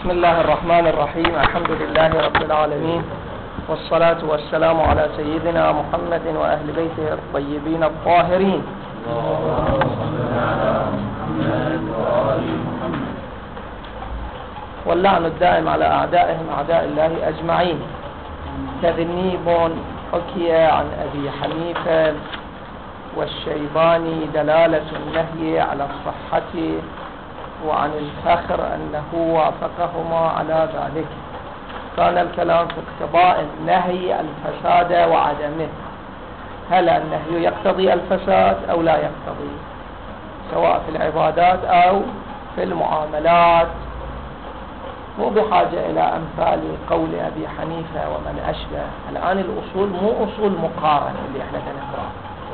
بسم الله الرحمن الرحيم. الحمد لله رب العالمين، والصلاة والسلام على سيدنا محمد وأهل بيته الطيبين الطاهرين. واللعن الدائم على أعدائهم أعداء الله أجمعين. تذنيب حكي عن أبي حنيفة والشيباني دلالة النهي على الصحة وعن الفخر أنه وافقهما على ذلك. كان الكلام في اقتضاء النهي الفساد وعدمه. هل النهي يقتضي الفساد أو لا يقتضي، سواء في العبادات أو في المعاملات؟ مو بحاجة إلى أمثال قول أبي حنيفة ومن أشبه. الآن الأصول مو أصول مقارنة اللي احنا نقرأ.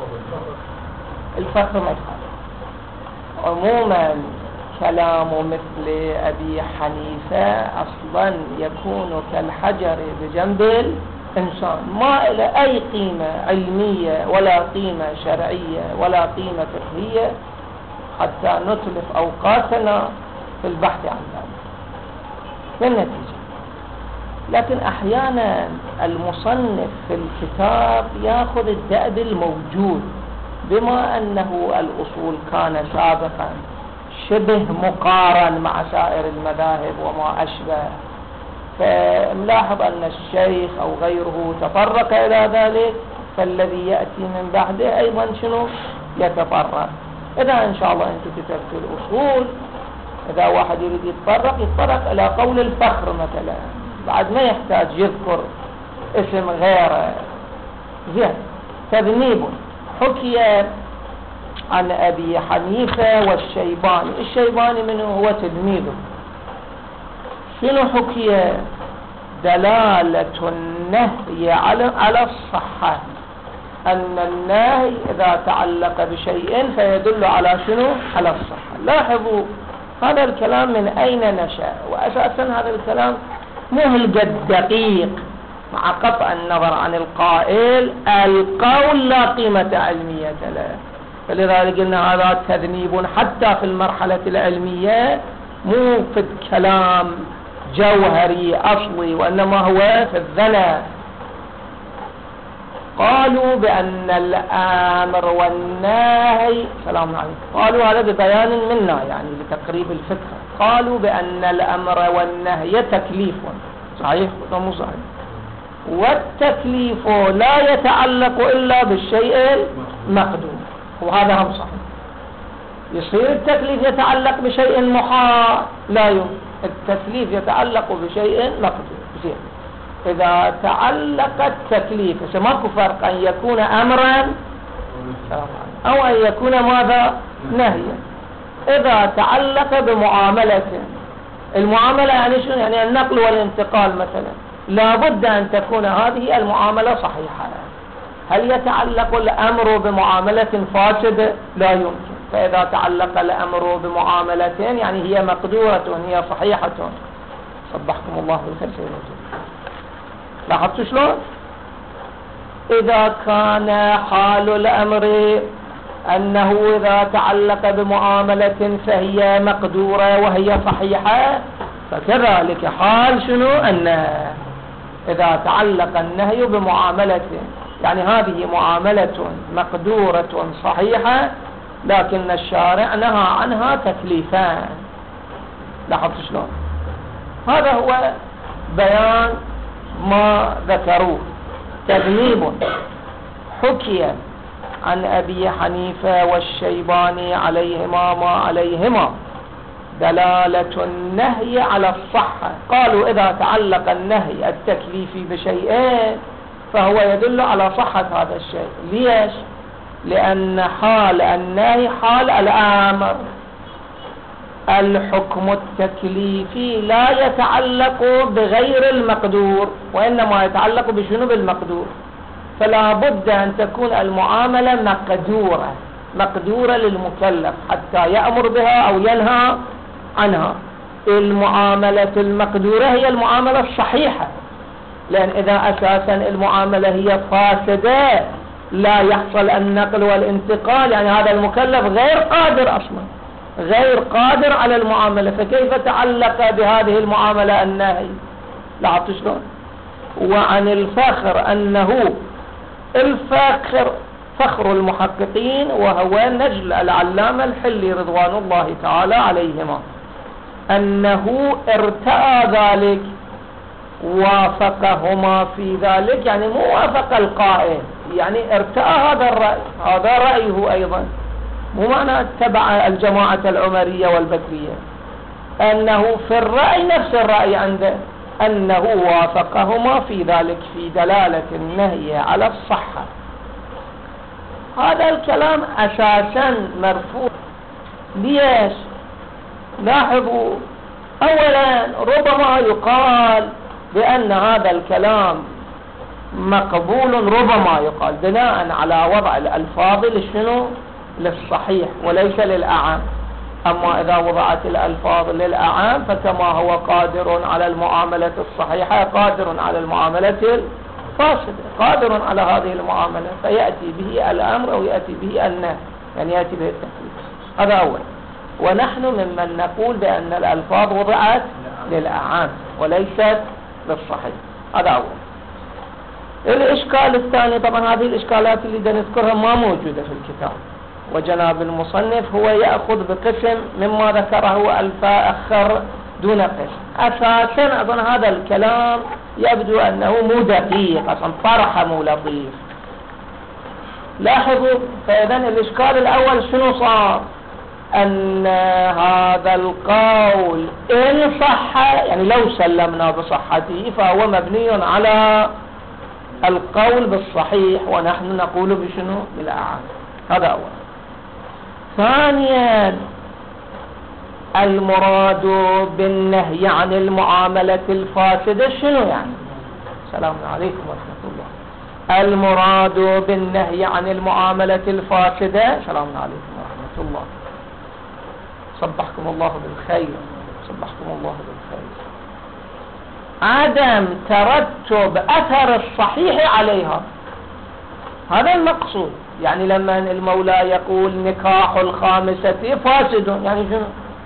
الفخر ما يخالف. عموما كلام مثل أبي حنيفة أصلا يكون كالحجر بجنب الإنسان، ما إلى أي قيمة علمية ولا قيمة شرعية ولا قيمة فقهية حتى نتلف أوقاتنا في البحث عن ذلك بالنتيجة. لكن أحيانا المصنف في الكتاب يأخذ الدأب الموجود، بما أنه الأصول كان سابقا شبه مقارن مع سائر المذاهب وما أشبه، فملاحظ أن الشيخ أو غيره تطرق إلى ذلك، فالذي يأتي من بعده أيضا شنو يتطرق. إذا إن شاء الله أنت كتبت الأصول، إذا واحد يريد يتطرق إلى قول الفخر مثلا، بعد ما يحتاج يذكر اسم غيره. زين. تذنيب حكي عن أبي حنيفة والشيباني. الشيباني منه هو تلميذه. شنو حكي؟ دلالة النهي على الصحة، أن النهي إذا تعلق بشيء فيدل على شنو؟ على الصحة. لاحظوا هذا الكلام من أين نشأ، وأساسا هذا الكلام مو هالقد دقيق، مع قطع النظر عن القائل. القول لا قيمة علمية له، فلذلك قلنا هذا تذنيب حتى في المرحلة العلمية، مو في الكلام جوهري أصلي، وإنما هو في الذنب. قالوا بأن الأمر والنهي، سلام عليكم، قالوا هذا ببيان منا يعني لتقريب الفكرة، قالوا بأن الأمر والنهي تكليف. صحيح ولا مو صحيح؟ والتكليف لا يتعلق إلا بالشيء المقدور، وهذا هم صحيح. يصير التكليف يتعلق بشيء محال؟ لا يمكن. التكليف يتعلق بشيء مقدور. زين. إذا تعلق التكليف، ماكو فرق أن يكون أمرا أو أن يكون ماذا؟ نهيا. إذا تعلق بمعاملة، المعاملة يعني شنو؟ يعني النقل والانتقال مثلا، لا بد أن تكون هذه المعاملة صحيحة. هل يتعلق الأمر بمعاملة فاسدة؟ لا يمكن. فإذا تعلق الأمر بمعاملة يعني هي مقدورة، هي صحيحة. صبحكم الله بالخير سيدنا. لاحظتوا شلون؟ إذا كان حال الأمر أنه إذا تعلق بمعاملة فهي مقدورة وهي صحيحة، فكذلك حال شنو؟ النهي. إذا تعلق النهي بمعاملة، يعني هذه معاملة مقدورة صحيحة لكن الشارع نهى عنها تكليفان. لاحظتوا شلون؟ هذا هو بيان ما ذكروه. تذنيب حكي عن أبي حنيفة والشيباني عليهما ما عليهما، دلالة النهي على الصحة. قالوا إذا تعلق النهي التكليفي بشيئين فهو يدل على صحة هذا الشيء. ليش؟ لأن حال النهي حال الأمر. الحكم التكليفي لا يتعلق بغير المقدور، وإنما يتعلق بشنو؟ بالمقدور. فلا بد أن تكون المعاملة مقدورة للمكلف حتى يأمر بها أو ينهى عنها. المعاملة المقدورة هي المعاملة الصحيحة، لأن إذا أساسا المعاملة هي فاسدة لا يحصل النقل والانتقال، يعني هذا المكلف غير قادر أصلا غير قادر على المعاملة، فكيف تعلق بهذه المعاملة النهي؟ لاحظت شلون؟ وعن الفخر أنه الفخر فخر المحققين، وهو نجل العلامة الحلي رضوان الله تعالى عليهما، أنه ارتأى ذلك، وافقهما في ذلك، يعني مو وافق القائل، يعني ارتأى هذا الرأي، هذا رأيه أيضا، مو معنى اتبع الجماعة العمرية والبكرية، أنه في الرأي نفس الرأي عنده، أنه وافقهما في ذلك، في دلالة النهي على الصحة. هذا الكلام أساسا مرفوض. ليش؟ لاحظوا، أولا ربما يقال بأن هذا الكلام مقبول، ربما يقال بناء على وضع الألفاظ لشنو؟ للصحيح وليس للأعام. أما إذا وضعت الألفاظ للأعام فكما هو قادر على المعاملة الصحيحة قادر على المعاملة الفاسدة، قادر على هذه المعاملة، فيأتي به الأمر أو يأتي به النهي، يعني يأتي به التكليف. هذا أول. ونحن ممن نقول بأن الألفاظ وضعت للأعام وليست للصحيح. هذا أول. الإشكال الثاني، طبعا هذه الإشكالات اللي نذكرها ما موجودة في الكتاب، وجناب المصنف هو يأخذ بقسم مما ذكره الفاخر دون قسم. أساسا أظن هذا الكلام يبدو أنه مو دقيق، أصلا طرح مو لطيف. لاحظوا، فإذن الإشكال الأول شنو صار؟ أن هذا القول إن صح، يعني لو سلمنا بصحته فهو مبني على القول بالصحيح، ونحن نقول بشنو؟ بالأعام. هذا أول. ثانيا، المراد بالنهي عن المعاملة الفاسدة شنو يعني؟ السلام عليكم ورحمة الله. المراد بالنهي عن المعاملة الفاسدة، السلام عليكم ورحمة الله، صبحكم الله بالخير، صبحكم الله بالخير، عدم ترتب أثر الصحيح عليها. هذا المقصود. يعني لما المولى يقول نكاح الخامسة فاسد، يعني شنو؟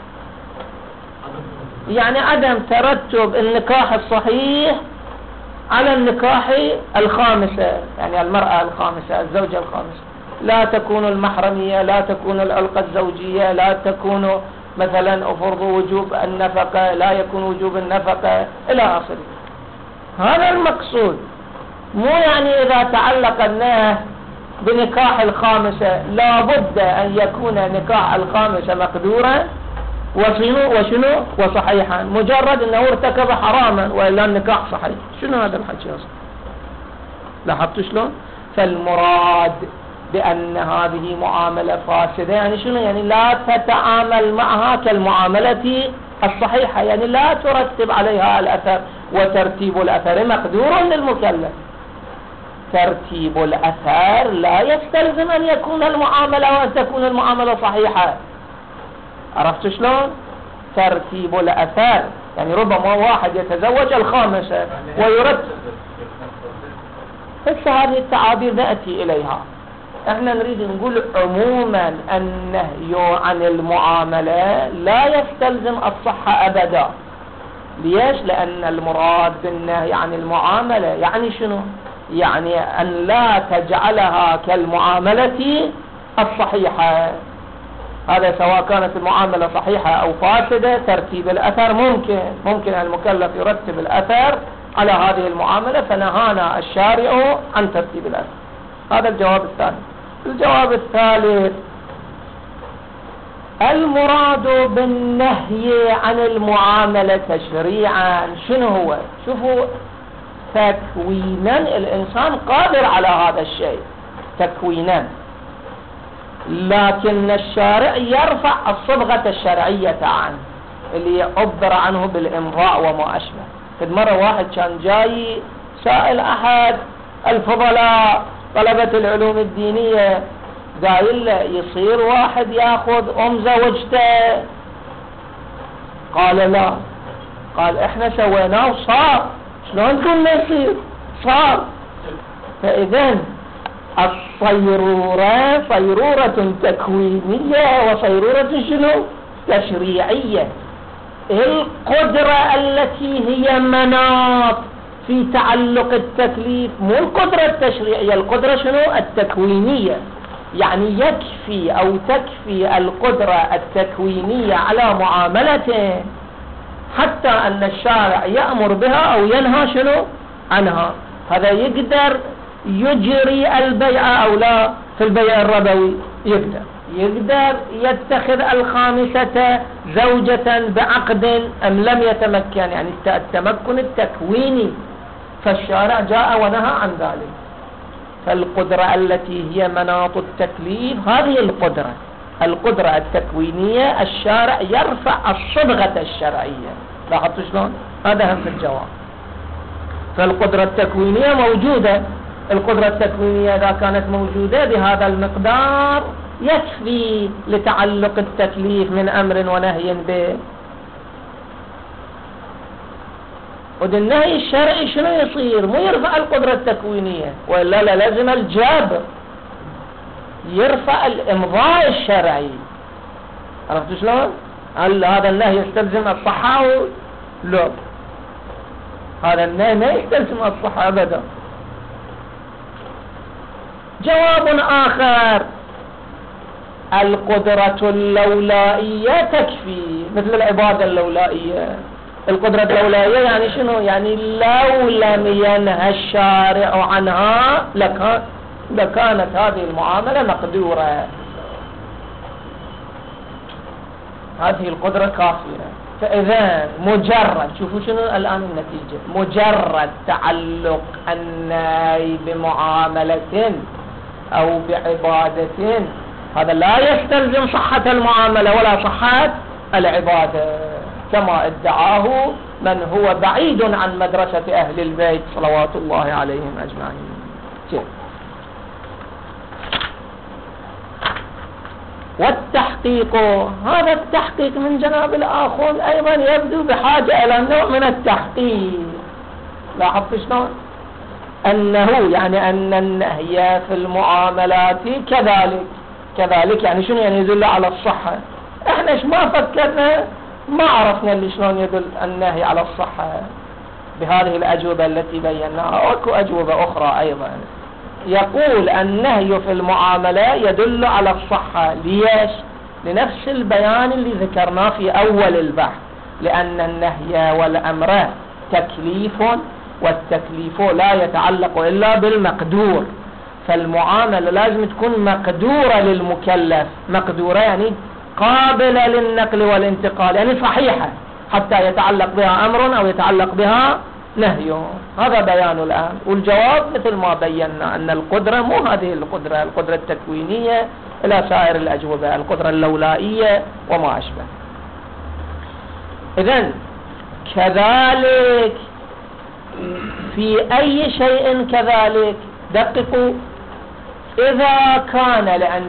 يعني عدم ترتب النكاح الصحيح على النكاح الخامسة، يعني المرأة الخامسة، الزوجة الخامسة، لا تكون المحرمية، لا تكون العلاقة الزوجية، لا تكون مثلا أفرض وجوب النفقة، لا يكون وجوب النفقة إلى آخره. هذا المقصود. مو يعني إذا تعلق النهي بنكاح الخامسة لا بد أن يكون نكاح الخامسة مقدورا وشنو وصحيحا، مجرد أنه ارتكب حراما وإلا النكاح صحيح. شنو هذا الحكي أصلا؟ لاحظتوا شلون؟ فالمراد بأن هذه معاملة فاسدة يعني شنو؟ يعني لا تتعامل معها كالمعاملة الصحيحة، يعني لا ترتب عليها الأثر، وترتيب الأثر مقدور للمكلف. ترتيب الأثر لا يستلزم أن يكون المعاملة وأن تكون المعاملة صحيحة. عرفت شلون؟ ترتيب الأثر يعني ربما واحد يتزوج الخامسة ويرتب. هذه التعابير نأتي إليها. احنا نريد نقول عموما النهي عن المعاملة لا يستلزم الصحة أبدا. ليش؟ لأن المراد بالنهي عن المعاملة يعني شنو؟ يعني أن لا تجعلها كالمعاملة الصحيحة. هذا سواء كانت المعاملة صحيحة أو فاسدة، ترتيب الأثر ممكن المكلف يرتب الأثر على هذه المعاملة، فنهانا الشارع عن ترتيب الأثر. هذا الجواب الثاني. الجواب الثالث، المراد بالنهي عن المعاملة تشريعا شنو هو؟ شوفوا، تكوينا الإنسان قادر على هذا الشيء تكوينا، لكن الشارع يرفع الصبغة الشرعية عنه اللي يعبر عنه بالإمضاء وما أشبه. قد مرة واحد كان جاي سائل أحد الفضلاء طلبة العلوم الدينية، قايل له يصير واحد ياخذ زوجته؟ قال لا. قال احنا سويناه صار، شلون كنا يصير؟ صار. فإذن الصيرورة صيرورة تكوينية وصيرورة شنو؟ تشريعية. القدرة التي هي مناط في تعلق التكليف مو القدرة التشريعية، القدرة شنو؟ التكوينية. يعني يكفي أو تكفي القدرة التكوينية على معاملته حتى أن الشارع يأمر بها أو ينهى شنو عنها. هذا يقدر يجري البيع أو لا في البيع الربوي، يقدر يتخذ الخامسة زوجة بعقد أم لم يتمكن، يعني التمكن التكويني، فالشارع جاء ونهى عن ذلك. فالقدرة التي هي مناط التكليف هذه القدرة التكوينية، الشارع يرفع الصبغة الشرعية. لاحظت شلون؟ هذا هم في الجواب. فالقدرة التكوينية موجودة. القدرة التكوينية إذا كانت موجودة بهذا المقدار يكفي لتعلق التكليف من أمر ونهي به. والنهي الشرعي شنو يصير؟ مو يرفع القدرة التكوينية، وإلا لازم الجبر، يرفع الإمضاء الشرعي. عرفت شلون؟ هل هذا النهي يستلزم الصحة؟ لا، هذا النهي ما يستلزم الصحة أبدا. جواب آخر: القدرة اللولائية تكفي، مثل العبادة اللولائية. القدرة اللولائية يعني شنو؟ يعني لو لم ينهى الشارع عنها لكانت هذه المعاملة مقدورة. هذه القدرة كافية. فإذا مجرد، شوفوا شنو الآن النتيجة، مجرد تعلق النهي بمعاملة أو بعبادة هذا لا يستلزم صحة المعاملة ولا صحة العبادة، كما ادعاه من هو بعيد عن مدرسة أهل البيت صلوات الله عليهم أجمعين. والتحقيق، هذا التحقيق من جناب الآخون أيضا يبدو بحاجة إلى نوع من التحقيق. لاحظت شلون؟ أنه يعني أن النهي في المعاملات كذلك يعني شنو؟ يعني يدل على الصحة. احنا ما فكرنا، ما عرفنا اللي شلون يدل النهي على الصحة بهذه الأجوبة التي بيناها. أكو أجوبة أخرى أيضا. يقول النهي في المعاملة يدل على الصحة. ليش؟ لنفس البيان اللي ذكرناه في أول البحث، لأن النهي والأمر تكليف، والتكليف لا يتعلق إلا بالمقدور. فالمعاملة لازم تكون مقدورة للمكلف، مقدورة يعني قابلة للنقل والانتقال، يعني صحيحة حتى يتعلق بها أمر أو يتعلق بها نهي. هذا بيان الآن. والجواب مثل ما بينا أن القدرة مو هذه القدرة التكوينية إلى سائر الأجوبة، القدرة اللولائية وما أشبه. إذن كذلك في أي شيء كذلك دققوا. إذا كان، لأن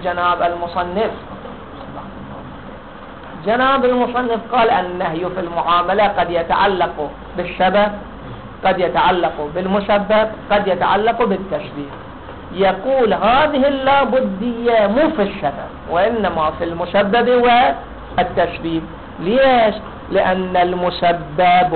جناب المصنف قال النهي في المعاملة قد يتعلق بالسبب، قد يتعلق بالمسبب، قد يتعلق بالتسبيب. يقول هذه اللابدية مو في السبب وإنما في المسبب والتسبيب. ليش؟ لأن المسبب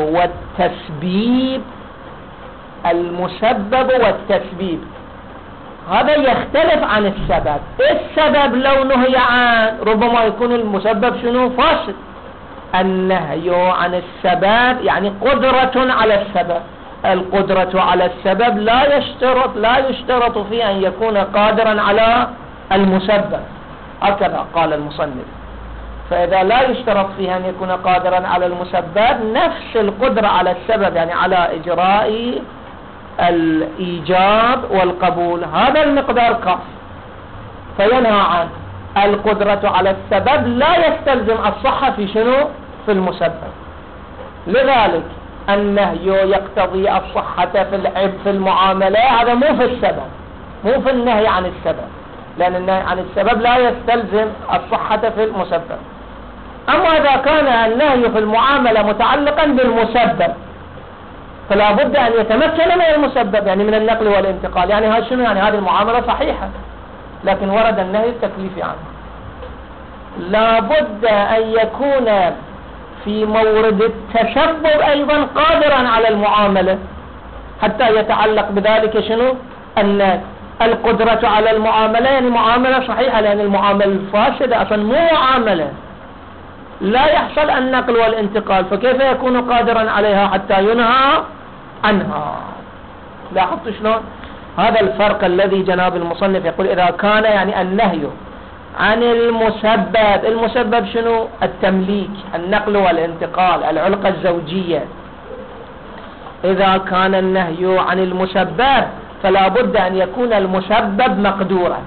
والتسبيب هذا يختلف عن السبب. السبب لو نهي عن ربما يكون المسبب شنو؟ فاسد. النهي عن السبب يعني قدرة على السبب. القدرة على السبب لا يشترط فيه أن يكون قادرا على المسبب، هكذا قال المصنف. فإذا لا يشترط فيه أن يكون قادرا على المسبب، نفس القدرة على السبب يعني على إجراء الإيجاب والقبول، هذا المقدار كاف. فينهى عن القدرة على السبب لا يستلزم الصحة في شنو؟ في المسبب. لذلك النهي يقتضي الصحة في المعاملة، هذا مو في السبب، مو في النهي عن السبب، لأن النهي عن السبب لا يستلزم الصحة في المسبب. أما إذا كان النهي في المعاملة متعلقا بالمسبب فلا بد أن يتمكن من المسبب، يعني من النقل والانتقال. يعني هذا شنو؟ يعني هذه المعاملة صحيحة لكن ورد النهي التكليفي عنه. لا بد أن يكون في مورد التسبب أيضا قادرا على المعاملة حتى يتعلق بذلك شنو؟ أن القدرة على المعاملة يعني معاملة صحيحة، لأن المعاملة الفاسدة أصلا مو معاملة، لا يحصل النقل والانتقال، فكيف يكون قادرا عليها حتى ينهى عنها؟ لاحظت شلون؟ هذا الفرق الذي جناب المصنف يقول إذا كان يعني النهي عن المسبب شنو؟ التمليك، النقل والانتقال، العلاقة الزوجية. إذا كان النهي عن المسبب فلا بد أن يكون المسبب مقدورا.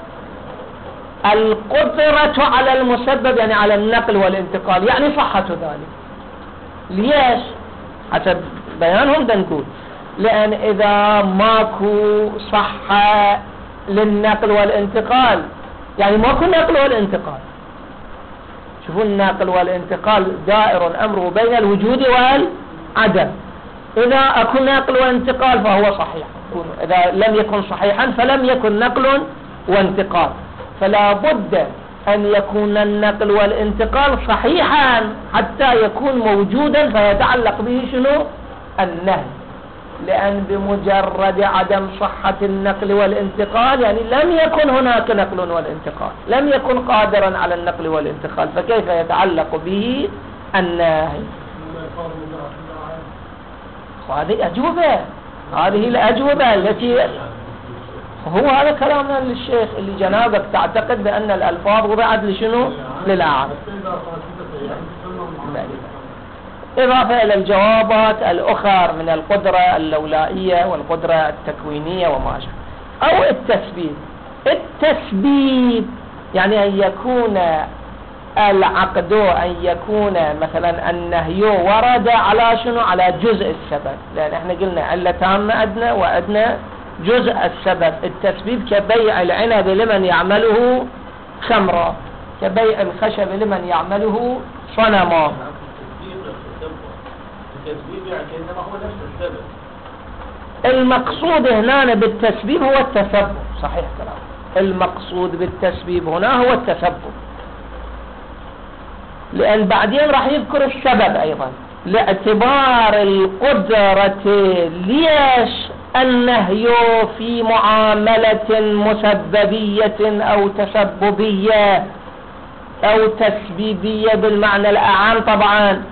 القدرة على المسبب يعني على النقل والانتقال، يعني صحة ذلك. ليش؟ حسب بيانهم نقول لأن إذا ماكو صحة للنقل والانتقال يعني ماكو نقل والانتقال. شوفوا النقل والانتقال دائر أمره بين الوجود والعدم. إذا أكون نقل وانتقال فهو صحيح، إذا لم يكن صحيحا فلم يكن نقل وانتقال. فلا بد أن يكون النقل والانتقال صحيحا حتى يكون موجودا فيتعلق به شنو؟ النهي. لأن بمجرد عدم صحة النقل والانتقال يعني لم يكن هناك نقل والانتقال، لم يكن قادرا على النقل والانتقال، فكيف يتعلق به النهي؟ هذه أجوبة، هذه الأجوبة التي هو هذا كلامنا للشيخ اللي جنابك تعتقد بأن الألفاظ وضعت لشنو؟ للأعراض. إضافة إلى الجوابات الأخرى من القدرة اللولائية والقدرة التكوينية وما شابه. أو التسبيب يعني أن يكون العقد، أن يكون مثلا النهي ورد على شنو؟ على جزء السبب، لأن احنا قلنا علة تامة أدنى وأدنى جزء السبب. التسبيب كبيع العنب لمن يعمله خمرا، كبيع الخشب لمن يعمله صنما. التسبيب يعني إنما هو نفس السبب. المقصود هنا بالتسبيب هو التسبب، صحيح كلام. المقصود بالتسبيب هنا هو التسبب، لأن بعدين راح يذكر السبب أيضا لاعتبار القدرة. ليش النهي في معاملة مسببية أو تسببية أو تسبيبية بالمعنى الأعام طبعا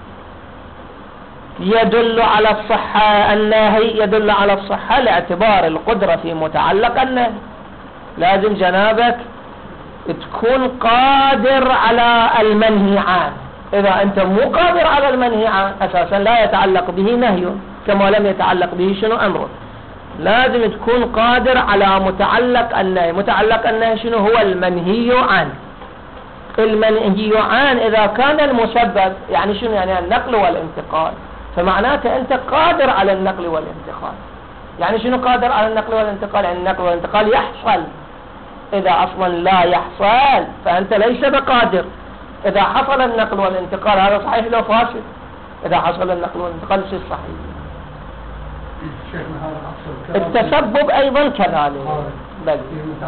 يدل على الصحة؟ النهي يدل على الصحة لاعتبار القدرة في متعلق النهي. لازم جنابك تكون قادر على المنهي عنه. إذا أنت مو قادر على المنهي عنه أساسا لا يتعلق به نهي، كما لم يتعلق به شنو؟ أمر. لازم تكون قادر على متعلق النهي. متعلق النهي شنو هو؟ المنهي عنه. المنهي عنه إذا كان المسبب يعني شنو؟ يعني النقل والانتقال، فمعناته أنت قادر على النقل والانتقال. يعني شنو قادر على النقل والانتقال؟ يعني النقل والانتقال يحصل. إذا أصلا لا يحصل فأنت ليس بقادر. إذا حصل النقل والانتقال هذا صحيح لو فاسد؟ إذا حصل النقل والانتقال شيء صحيح. التسبب أيضا كذلك. بل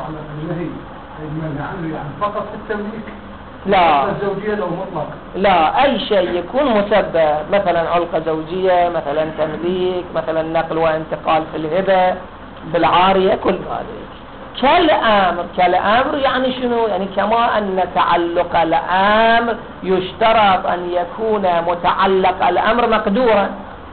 فقط في التمليك لا الزوجية لو مطلق، لا، أي شيء يكون مسبب، مثلا علقة زوجية، مثلا تمليك، مثلا نقل وانتقال في الهبة بالعارية، كل ذلك كالأمر. يعني شنو؟ يعني كما أن تعلق الأمر يشترط أن يكون متعلق الأمر مقدورا،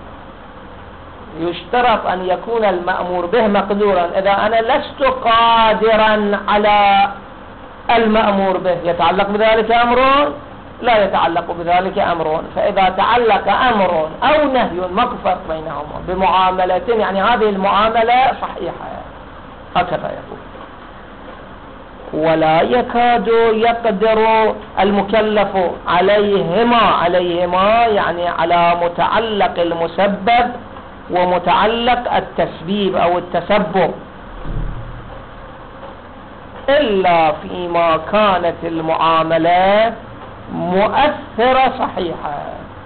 يشترط أن يكون المأمور به مقدورا. إذا أنا لست قادرا على المأمور به يتعلق بذلك أمر؟ لا يتعلق بذلك أمر. فإذا تعلق أمر أو نهي ماكو فرق بينهما بمعاملة، يعني هذه المعاملة صحيحة، هكذا يقول. ولا يكاد يقدر المكلف عليهما يعني على متعلق المسبب ومتعلق التسبيب أو التسبب، إلا فيما كانت المعاملة مؤثرة صحيحة.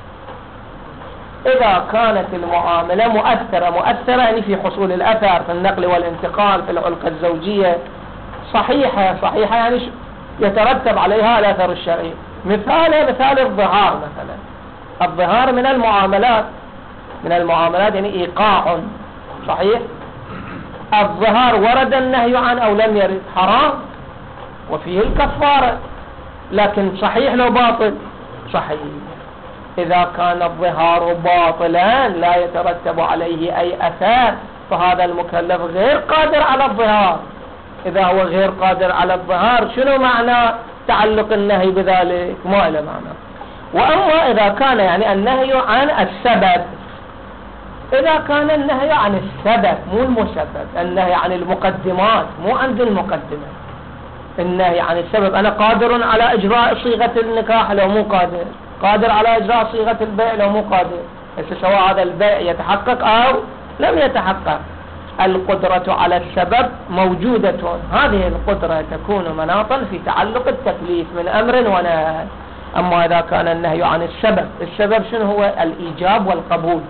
إذا كانت المعاملة مؤثرة يعني في حصول الأثر في النقل والانتقال في العلاقة الزوجية صحيحة يعني يترتب عليها الأثر الشرعي. مثال الظهار مثلا. الظهار من المعاملات يعني إيقاع، صحيح؟ الظهار ورد النهي عنه أو لم يرد؟ حرام وفيه الكفارة، لكن صحيح لو باطل؟ صحيح. إذا كان الظهار باطلا لا يترتب عليه أي أثر، فهذا المكلف غير قادر على الظهار. إذا هو غير قادر على الظهار شنو معنى تعلق النهي بذلك؟ ما له معنى. وأما إذا كان يعني النهي عن السبب، إذا كان النهي عن السبب مو المسبب، النهي عن المقدمات مو عند المقدمة، النهي عن السبب. أنا قادر على إجراء صيغة النكاح لو مو قادر على إجراء صيغة البيع لو مو قادر، سواء هذا البيع يتحقق أو لم يتحقق. القدرة على السبب موجودة، هذه القدرة تكون مناطا في تعلق التكليف من أمر ونهي. أما إذا كان النهي عن السبب شنو هو؟ الإيجاب والقبول،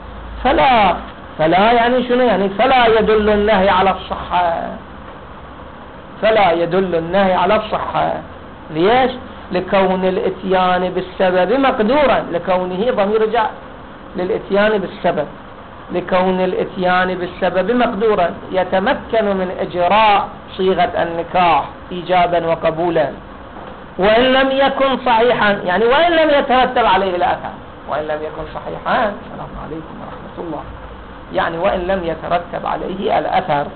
فلا يعني شنو يعني؟ فلا يدل النهي على الصحة، فلا يدل النهي على الصحة. ليش؟ لكون الاتيان بالسبب مقدورا، لكونه ضمير رجع للاتيان بالسبب، لكون الاتيان بالسبب مقدورا يتمكن من إجراء صيغة النكاح إيجابا وقبولا، وإن لم يكن صحيحا، يعني وإن لم يترتب عليه الأثر، وإن لم يكن صحيحا، السلام عليكم ورحمة الله، يعني وإن لم يترتب عليه الأثر.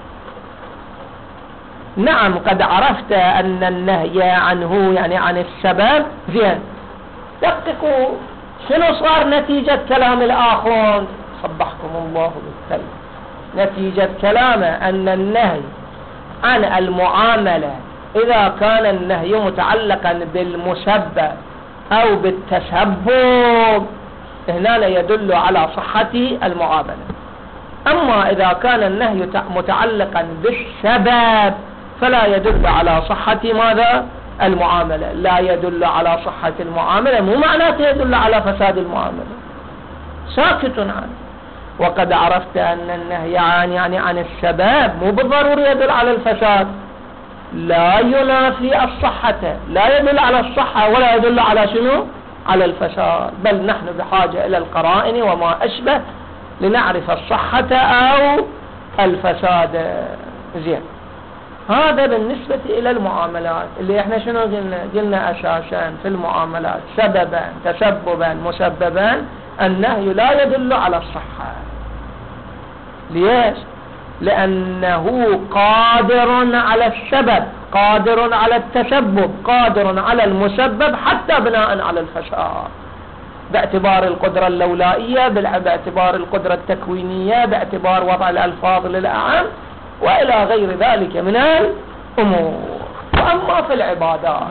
نعم قد عرفت أن النهي عنه يعني عن السبب. زين، دققوا شنو صار نتيجة كلام الآخرون؟ صبحكم الله بالخير. نتيجة كلامه أن النهي عن المعاملة إذا كان النهي متعلقا بالمسبب أو بالتسبب هنا لا يدل على صحة المعاملة. أما إذا كان النهي متعلقا بالسبب فلا يدل على صحة ماذا؟ المعاملة. لا يدل على صحة المعاملة مو معناته يدل على فساد المعاملة، ساكت عنه. وقد عرفت أن النهي عن السبب مو بالضروري يدل على الفساد، لا ينافي الصحة، لا يدل على الصحة ولا يدل على شنو؟ على الفساد. بل نحن بحاجة إلى القرائن وما أشبه لنعرف الصحة أو الفساد. زين، هذا بالنسبة إلى المعاملات اللي احنا شنو قلنا أساسا في المعاملات سببا تسببا مسببا النهي لا يدل على الصحة. ليش؟ لأنه قادر على السبب، قادر على التسبب، قادر على المسبب حتى بناء على الفساد، باعتبار القدرة اللولائية، باعتبار القدرة التكوينية، باعتبار وضع الألفاظ للأعم وإلى غير ذلك من الأمور. وأما في العبادات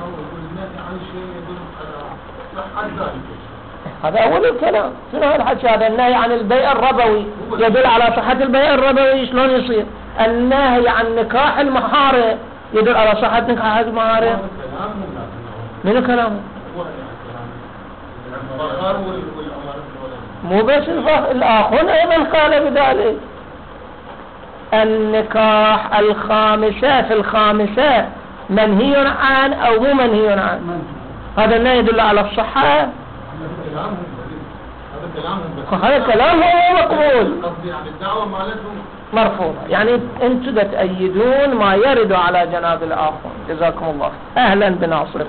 هذا أول الكلام. شنو الحكي هذا؟ النهي عن البيع الربوي يدل على صحة البيع الربوي. شلون يصير؟ النهي عن نكاح المحارم يدل على صحة نكاح المحارم. من كلامه؟ مو بس الآخرون أيضا قال بذلك. النكاح الخامسة في الخامسة منهي عن أو مو منهي عن؟ هذا النهي يدل على الصحة. هذا كلام هو مقبول، مرفوض. يعني انتم تأيدون ما يرد على جناب الآخر. جزاكم الله أهلا بناصره.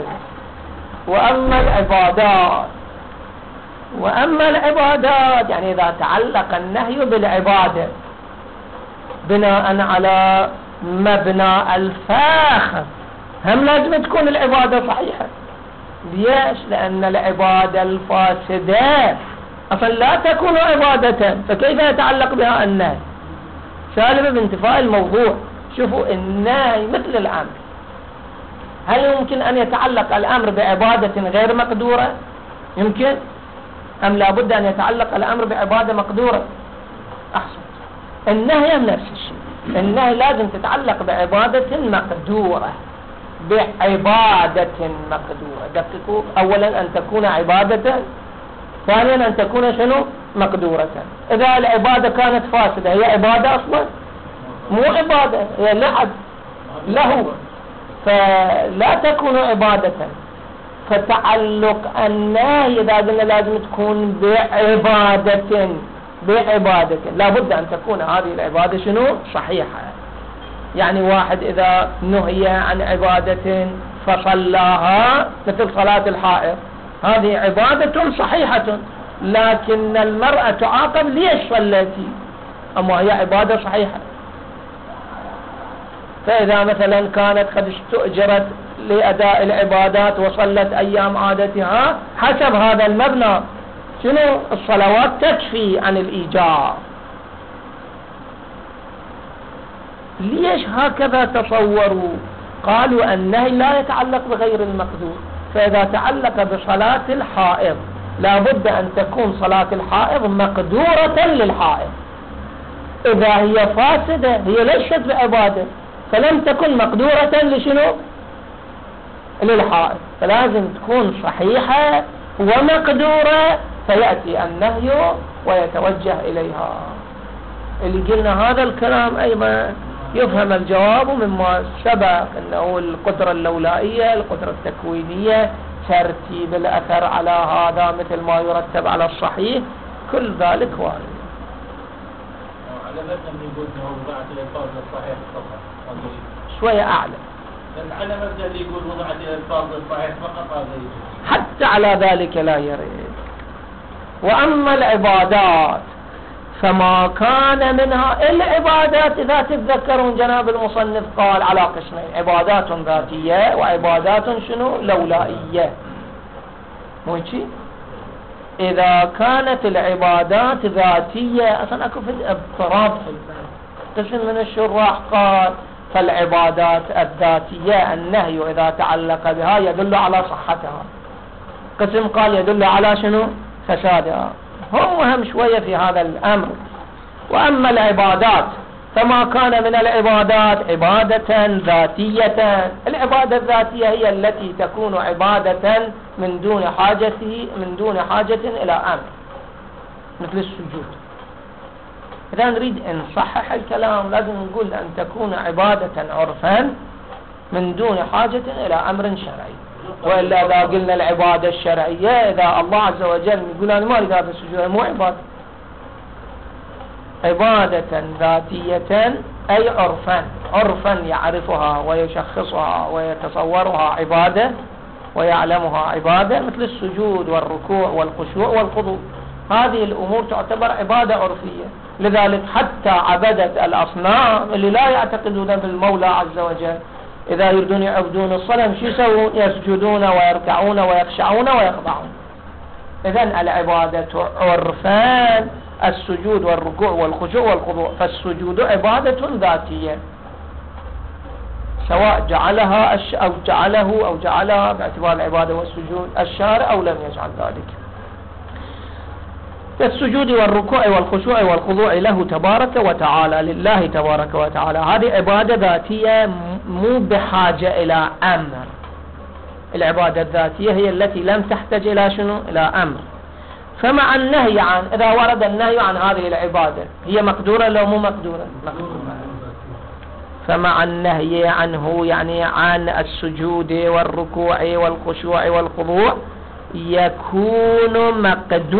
وأما العبادات يعني إذا تعلق النهي بالعبادة بناء على مبنى الفاخر هم لازم تكون العبادة صحيحة. ليش؟ لأن العبادة الفاسدة أصلا لا تكون عبادة، فكيف يتعلق بها النهي؟ سالم بانتفاء الموضوع. شوفوا النهي مثل الأمر، هل يمكن أن يتعلق الأمر بعبادة غير مقدورة؟ يمكن؟ أم لابد أن يتعلق الأمر بعبادة مقدورة؟ أحسن. النهي نفس الشيء، النهي لازم تتعلق بعبادة مقدورة، بعبادة مقدورة. دققوا، أولا أن تكون عبادة، ثانيا أن تكون شنو؟ مقدورة. إذا العبادة كانت فاسدة هي عبادة أصلا؟ مو عبادة، هي لعب له. فلا تكون عبادة. فتعلق النهي إذا قلنا لازم تكون بعبادة لا بد أن تكون هذه العبادة شنو؟ صحيحة. يعني واحد إذا نهي عن عبادة فصلاها مثل صلاة الحائض، هذه عبادة صحيحة، لكن المرأة تعاقب ليش صلتي، أما هي عبادة صحيحة. فإذا مثلا كانت قد استؤجرت لأداء العبادات وصلت أيام عادتها حسب هذا المبنى، شنو؟ الصلوات تكفي عن الإيجار. ليش هكذا تصوروا؟ قالوا النهي لا يتعلق بغير المقدور، فإذا تعلق بصلاة الحائض لا بد أن تكون صلاة الحائض مقدورة للحائض. إذا هي فاسدة هي ليست بعبادة، فلم تكن مقدورة لشنو؟ للحائض. فلازم تكون صحيحة ومقدورة، فيأتي النهي ويتوجه إليها. اللي قلنا هذا الكلام أيضا يفهم الجواب مما سبق، أنه القدرة اللولائية، القدرة التكوينية، ترتيب الأثر على هذا مثل ما يرتب على الصحيح، كل ذلك وارد. على مبدأ يقول انه وضعت الالفاظ الصحيح فقط، شوية أعلى. على مبدأ اللي يقول وضعت الالفاظ الصحيح فقط هذا يجوز. حتى على ذلك لا يريد. وأما العبادات فما كان منها العبادات، إذا تتذكرون جناب المصنف قال على قسمين: عبادات ذاتية وعبادات شنو؟ لولائية. مو شيء؟ إذا كانت العبادات ذاتية أصلا أكو في اضطراب في الباب. قسم من الشراح قال فالعبادات الذاتية النهي إذا تعلق بها يدل على صحتها، قسم قال يدل على شنو؟ فسادها. هم مهم شوية في هذا الأمر. وأما العبادات فما كان من العبادات عبادة ذاتية. العبادة الذاتية هي التي تكون عبادة من دون حاجة إلى أمر، مثل السجود. إذا نريد أن نصحح الكلام لازم نقول أن تكون عبادة عرفا من دون حاجة إلى أمر شرعي. وإلا إذا قلنا العبادة الشرعية، إذا الله عز وجل يقول أنا ما أريد هذا السجود، مو عبادة. عبادة ذاتية أي عرفا يعرفها ويشخصها ويتصورها عبادة ويعلمها عبادة، مثل السجود والركوع والخشوع والخضوع. هذه الأمور تعتبر عبادة عرفية. لذلك حتى عبدة الأصنام اللي لا يعتقدون بالمولى عز وجل إذا يريدون يعبدون الصنم شو يسوون؟ يسجدون ويركعون ويخشعون ويخضعون. إذن العبادة عرفان السجود والركوع والخشوع والخضوع. فالسجود عبادة ذاتية، سواء جعلها أو جعلها باعتبار العبادة والسجود الشارع أو لم يجعل ذلك. السجود والركوع والخشوع والخضوع له تبارك وتعالى، لله تبارك وتعالى. هذه عبادة ذاتية مو بحاجة إلى أمر. العبادة الذاتية هي التي لم تحتاج إلى شنو؟ إلى أمر. فمع النهي عن، إذا ورد النهي عن هذه العبادة هي مقدورة لو مو مقدورة؟ مقدورة. فمع النهي عنه يعني عن السجود والركوع والخشوع والخضوع يكون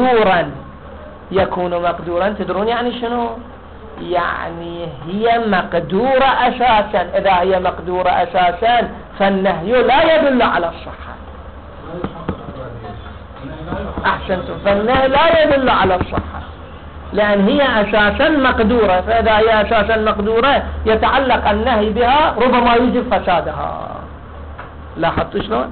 مقدورا. تدرون يعني شنو؟ يعني هي مقدورة أساسا. إذا هي مقدورة أساسا فالنهي لا يدل على الصحة. أحسنتم. فالنهي لا يدل على الصحة لأن هي أساسا مقدورة. فإذا هي أساسا مقدورة يتعلق النهي بها ربما يجب فسادها. لاحظت شلون؟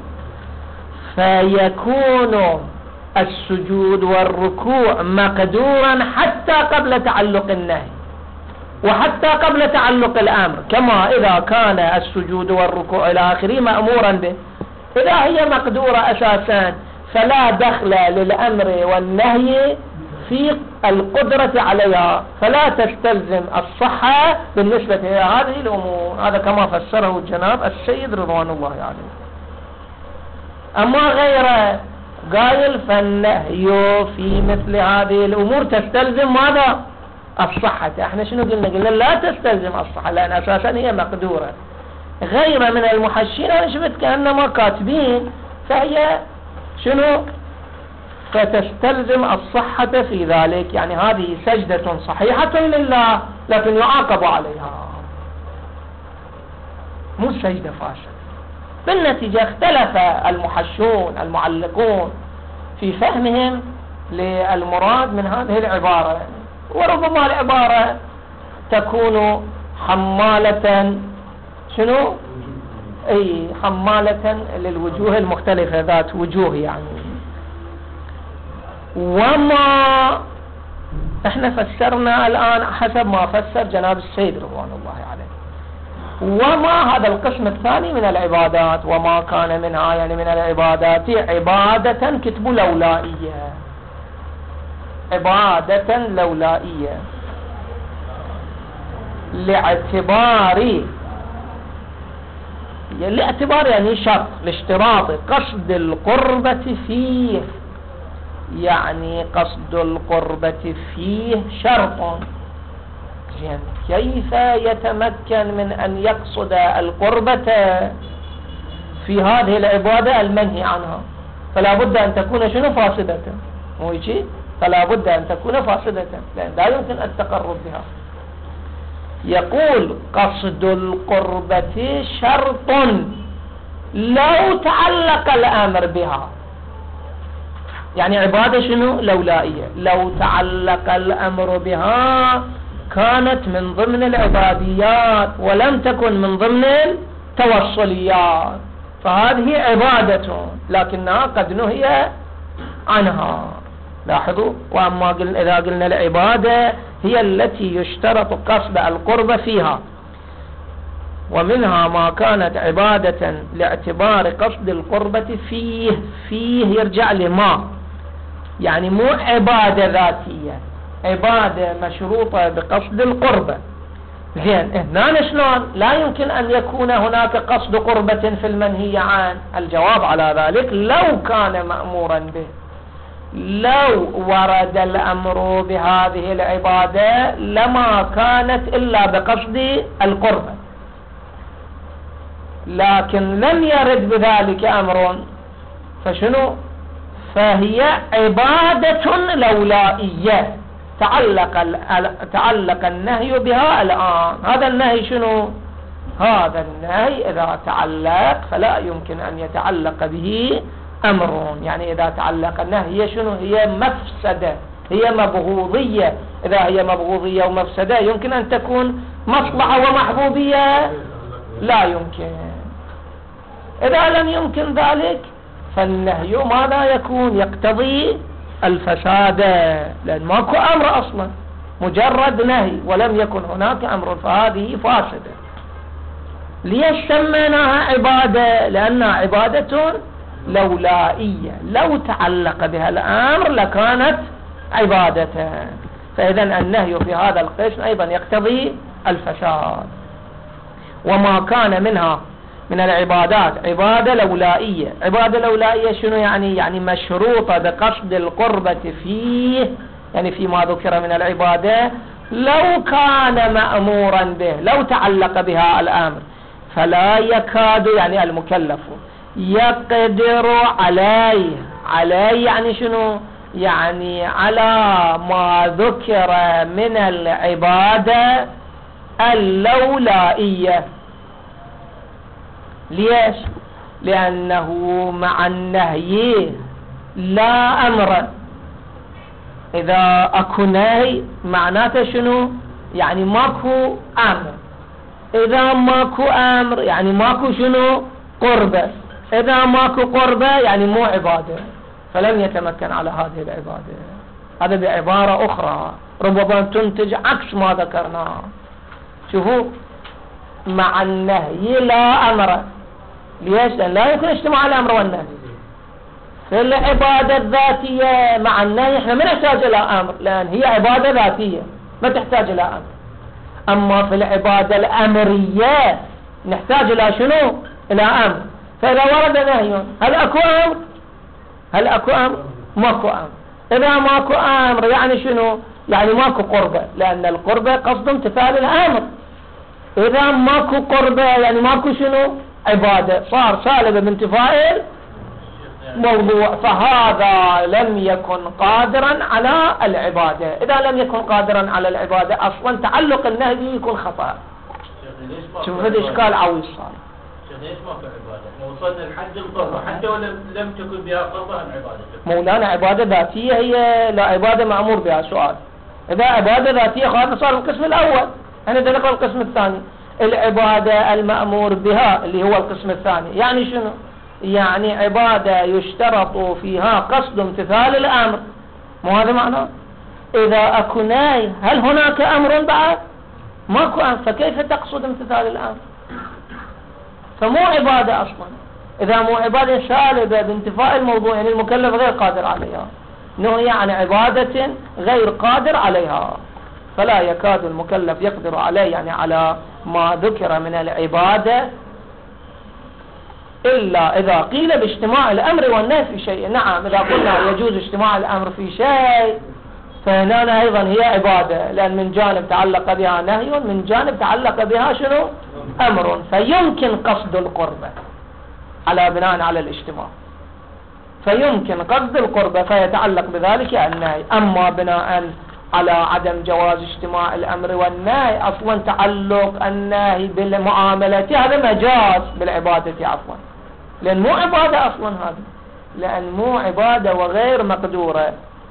فيكون السجود والركوع مقدورا حتى قبل تعلق النهي وحتى قبل تعلق الأمر، كما إذا كان السجود والركوع إلى آخره مأمورا به. إذا هي مقدورة أساسا فلا دخل للأمر والنهي في القدرة عليها، فلا تستلزم الصحة بالنسبة إلى هذه الأمور. هذا كما فسره جناب السيد رضوان الله عليه. أما غيره قايل فالنهي في مثل هذه الأمور تستلزم ماذا؟ الصحة. احنا شنو قلنا؟ لا تستلزم الصحة لأن أساسا هي مقدورة. غير من المحشين أنا شفت كأنما كاتبين، فهي شنو؟ فتستلزم الصحة في ذلك، يعني هذه سجدة صحيحة لله لكن يعاقب عليها، مو سجدة فاشلة. بالنتيجة اختلف المحشون المعلقون في فهمهم للمراد من هذه العبارة، وربما العبارة تكون حمالة شنو؟ اي حمالة للوجوه المختلفة، ذات وجوه يعني. وما احنا فسرنا الآن حسب ما فسر جناب السيد رضوان الله عليه. وما هذا القسم الثاني من العبادات، وما كان منها يعني من العبادات عبادة كتب لولائية، عبادة لولائية لاعتبار يعني شرط لاشتراط قصد القربة فيه، يعني قصد القربة فيه شرط. كيف يتمكن من أن يقصد القربة في هذه العبادة المنهي عنها؟ فلا بد أن تكون شنو؟ فاسدة، مو هيك؟ فلا بد أن تكون فاسدة، لأن لا يمكن التقرب بها. يقول قصد القربة شرط لو تعلق الأمر بها، يعني عبادة شنو؟ لولائية، لو تعلق الأمر بها كانت من ضمن العباديات ولم تكن من ضمن التوصليات، فهذه عبادة لكنها قد نهي عنها. لاحظوا، وأما إذا قلنا العبادة هي التي يشترط قصد القرب فيها، ومنها ما كانت عبادة لاعتبار قصد القربة فيه يرجع لما، يعني مو عبادة ذاتية، عبادة مشروطة بقصد القربة. زين هنا شلون؟ لا يمكن أن يكون هناك قصد قربة في المنهي عنه. الجواب على ذلك لو كان مأمورا به، لو ورد الأمر بهذه العبادة لما كانت إلا بقصد القربة، لكن لم يرد بذلك أمر، فشنو؟ فهي عبادة لولائية تعلق النهي بها الآن. هذا النهي شنو؟ هذا النهي إذا تعلق فلا يمكن أن يتعلق به أمر، يعني إذا تعلق النهي هي شنو؟ هي مفسدة، هي مبغوضية. إذا هي مبغوضية ومفسدة يمكن أن تكون مصلحة ومحبوبية؟ لا يمكن. إذا لم يمكن ذلك فالنهي ماذا يكون؟ يقتضي الفساد، لأن ماكو أمر أصلا، مجرد نهي ولم يكن هناك أمر، فهذه فاسدة. ليش سميناها عبادة؟ لأنها عبادة لولائية، لو تعلق بها الأمر لكانت عبادة. فإذا النهي في هذا القسم أيضا يقتضي الفساد. وما كان منها من العبادات عبادة لولائية. عبادة لولائية شنو يعني؟ يعني مشروطة بقصد القربة فيه، يعني فيما ذكر من العبادة لو كان مأمورا به، لو تعلق بها الأمر، فلا يكاد يعني المكلف يقدر عليه يعني شنو؟ يعني على ما ذكر من العبادة اللولائية. ليش؟ لأنه مع النهي لا أمر. إذا أكو نهي معناته شنو؟ يعني ماكو أمر. إذا ماكو أمر يعني ماكو شنو؟ قربة. إذا ماكو قربة يعني مو عبادة، فلم يتمكن على هذه العبادة. هذا بعبارة أخرى ربما تنتج عكس ما ذكرناه. شوفوا، مع النهي لا أمر. ليش؟ لأن لا يمكن اجتماع الأمر والنهي. في العبادة الذاتية مع النهي احنا ما نحتاج إلى أمر، لأن هي عبادة ذاتية ما تحتاج إلى أمر. أما في العبادة الأمرية نحتاج إلى شنو؟ إلى أمر. فإذا ورد نهي هل أكو أمر؟ هل أكو أمر؟ ماكو أمر. إذا ماكو أمر يعني شنو؟ يعني ماكو قربة، لأن القربة قصد امتثال الأمر. إذا ماكو قربة يعني ماكو شنو عبادة، صار سالب بانتفاء الموضوع، فهذا لم يكن قادرا على العبادة. إذا لم يكن قادرا على العبادة أصلا تعلق النهي يكون خطأ. شوف هذا إشكال عويص صار. ليش ما في عبادة؟ وصلنا لحد القربة حتى ولو لم تكن بها قربة عن عبادة. مولانا عبادة ذاتية هي لا عبادة مأمور بها. سؤال إذا عبادة ذاتية خلاص صار القسم الأول، أنا نقرأ القسم الثاني. العبادة المأمور بها اللي هو القسم الثاني يعني شنو؟ يعني عبادة يشترط فيها قصد امتثال الأمر، مو هذا معناه؟ إذا أكو نهي هل هناك أمر بعد؟ ماكو أمر، فكيف تقصد امتثال الأمر؟ فمو عبادة أصلا. إذا مو عبادة سالبة بانتفاء الموضوع يعني المكلف غير قادر عليها، نهي عن عبادة غير قادر عليها، فلا يكاد المكلف يقدر عليه يعني على ما ذكر من العبادة إلا إذا قيل باجتماع الأمر والنهي في شيء. نعم إذا قلنا يجوز اجتماع الأمر في شيء فهنا أيضا هي عبادة، لأن من جانب تعلق بها نهي ومن جانب تعلق بها شنو أمر، فيمكن قصد القربة على بناء على الاجتماع، فيمكن قصد القربة فيتعلق بذلك النهي. أما بناء على عدم جواز اجتماع الأمر والنهي أصلا تعلق النهي بالمعاملة هذا مجاز بالعبادة عفوا، لأن مو عبادة أصلا هذا، لأن مو عبادة وغير مقدورة.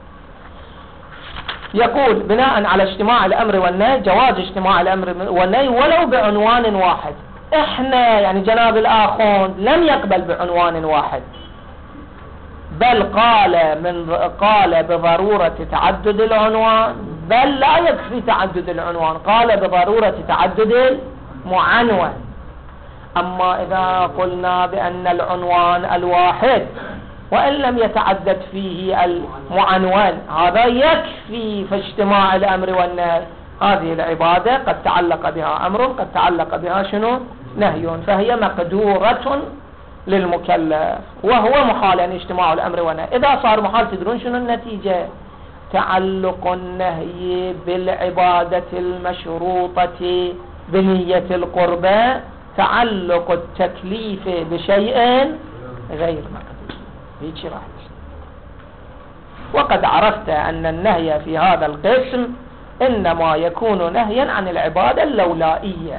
يقول بناء على اجتماع الأمر والنهي جواز اجتماع الأمر والنهي ولو بعنوان واحد. احنا يعني جناب الآخون لم يقبل بعنوان واحد، بل قال بضرورة تعدد العنوان، بل لا يكفي تعدد العنوان، قال بضرورة تعدد المعنون. أما إذا قلنا بأن العنوان الواحد وإن لم يتعدد فيه المعنون هذا يكفي في اجتماع الأمر والنهي، هذه العبادة قد تعلق بها أمر قد تعلق بها شنو نهي، فهي مقدورة للمكلف وهو محال أن اجتماع الأمر والنهي. إذا صار محال تدرون شنو النتيجة؟ تعلق النهي بالعبادة المشروطة بنية القربة، تعلق التكليف بشيء غير مقدور. هيك راح يصير. وقد عرفت أن النهي في هذا القسم إنما يكون نهيا عن العبادة اللولائية.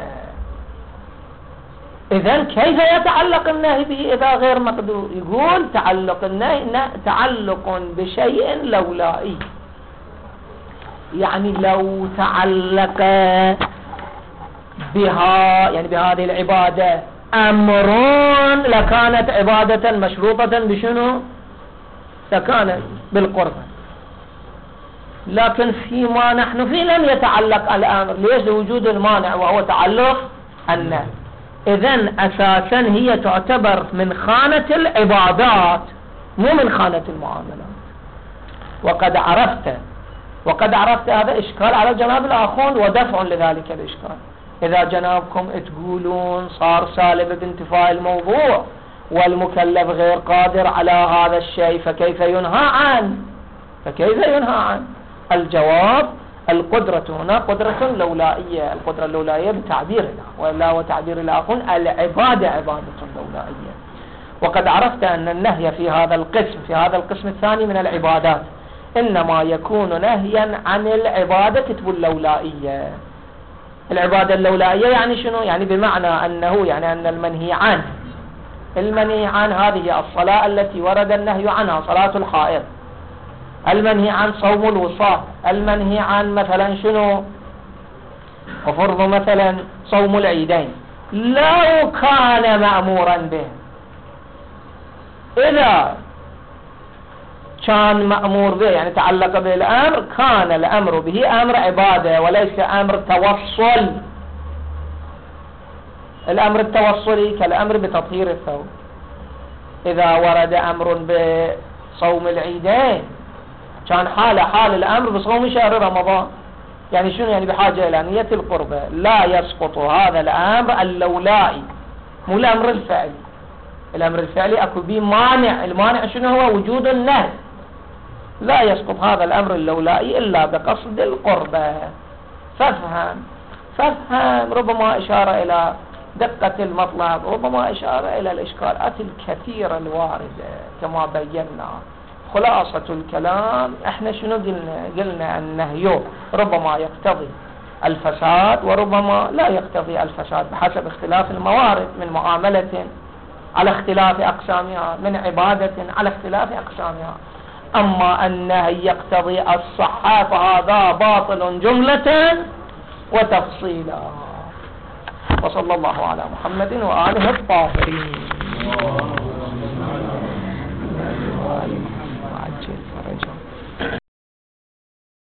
إذن كيف يتعلق النهي به إذا غير مقدور؟ يقول تعلق النهي تعلق بشيء لولائي، يعني لو تعلق بها يعني بهذه العبادة أمر لكانت عبادة مشروطة بشنو؟ لكانت بالقربة، لكن فيما نحن فيه لم يتعلق الأمر. ليش؟ لوجود المانع وهو تعلق النهي. إذن أساسا هي تعتبر من خانة العبادات مو من خانة المعاملات. وقد عرفت هذا إشكال على جناب الآخون ودفع لذلك الإشكال. إذا جنابكم تقولون صار سالب بانتفاء الموضوع والمكلف غير قادر على هذا الشيء فكيف ينهى عنه؟ الجواب القدرة هنا قدرة لولائية، القدرة اللولائية بتعبيرنا ولا وتعبير الآخرون العبادة عبادة لولائية. وقد عرفت أن النهي في هذا القسم الثاني من العبادات إنما يكون نهيا عن العبادة اللولائية. العبادة اللولائية يعني شنو؟ يعني بمعنى أنه يعني أن المنهي عن هذه الصلاة التي ورد النهي عنها، صلاة الحائض، المنهي عن صوم الوصال، المنهي عن مثلا شنو وفرض مثلا صوم العيدين، لو كان مأمورا به، إذا كان مأمور به يعني تعلق به الأمر كان الأمر به أمر عبادة وليس أمر توصل. الأمر التوصلي كالأمر بتطهير الثوب. إذا ورد أمر بصوم العيدين كان حال الأمر بصوم شهر رمضان، يعني شنو؟ يعني بحاجة إلى نية القربة. لا يسقط هذا الأمر اللولائي، مو الأمر الفعلي. الأمر الفعلي أكو به مانع، المانع شنو هو؟ وجود النهي. لا يسقط هذا الأمر اللولائي إلا بقصد القربة. فافهم فافهم، ربما إشارة إلى دقة المطلب، ربما إشارة إلى الإشكالات الكثيرة الواردة كما بينا. خلاصة الكلام احنا شنو قلنا النهي ربما يقتضي الفساد وربما لا يقتضي الفساد بحسب اختلاف الموارد، من معاملة على اختلاف أقسامها، من عبادة على اختلاف أقسامها. أما النهي يقتضي الصحة فهذا باطل جملة وتفصيلا. وصلى الله على محمد وآله الطاهرين.